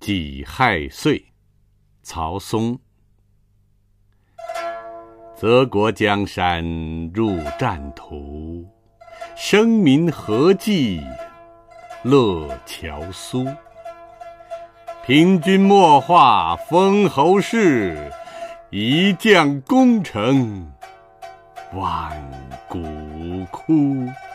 己亥岁，曹嵩。泽国江山入战途，生民何计乐樵苏。平君莫话封侯事，一将功成万骨枯。